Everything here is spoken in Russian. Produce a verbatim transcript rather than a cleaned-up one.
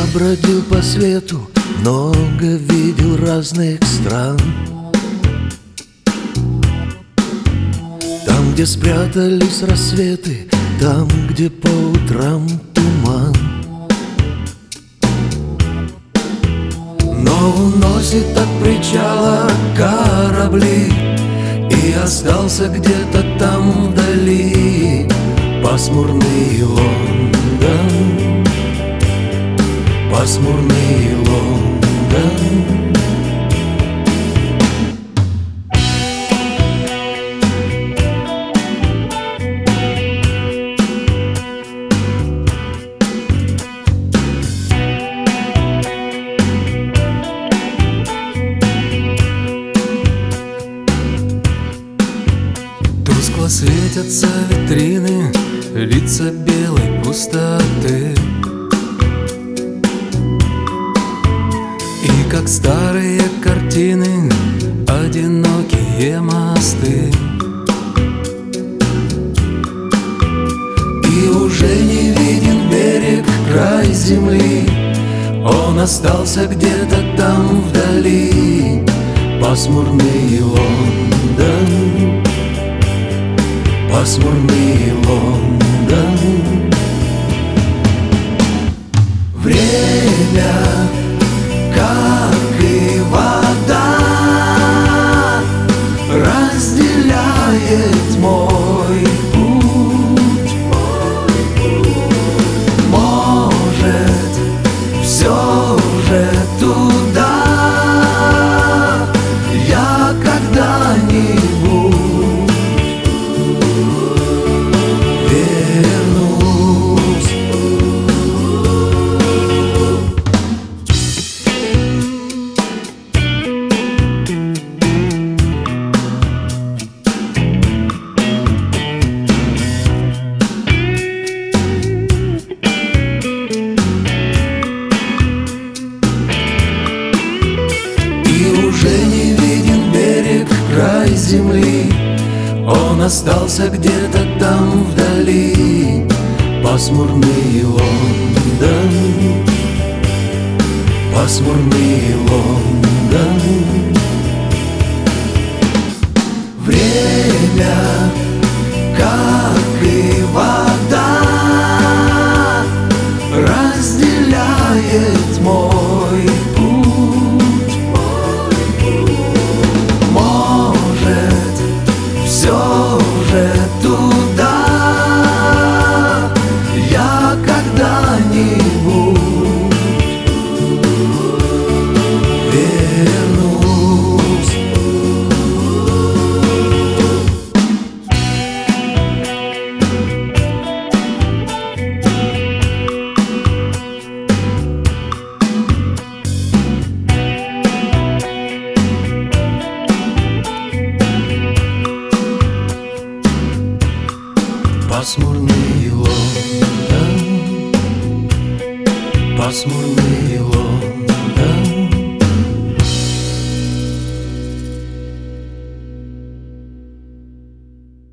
бродил по свету, много видел разных стран. Там, где спрятались рассветы, там, где по утрам туман. Но уносит от причала корабли, и остался где-то там вдали пасмурный Лондон, пасмурный Лондон. Тускло светятся витрины, лица белой пустоты. И как старые картины, одинокие мосты. И уже не виден берег, край земли, он остался где-то там вдали пасмурный Лондон, пасмурный Лондон. Время, как и вода, разделяет мой путь. Может, все же туда я когда-нибудь вернусь. И уже не виден берег, край земли, он остался где-то там вдали пасмурный Лондон, пасмурный Лондон. Время, как и вода, разделяет мой путь. Может, все же туда я когда-нибудь вернусь. Пасмурный Лондон, пасмурный Лондон.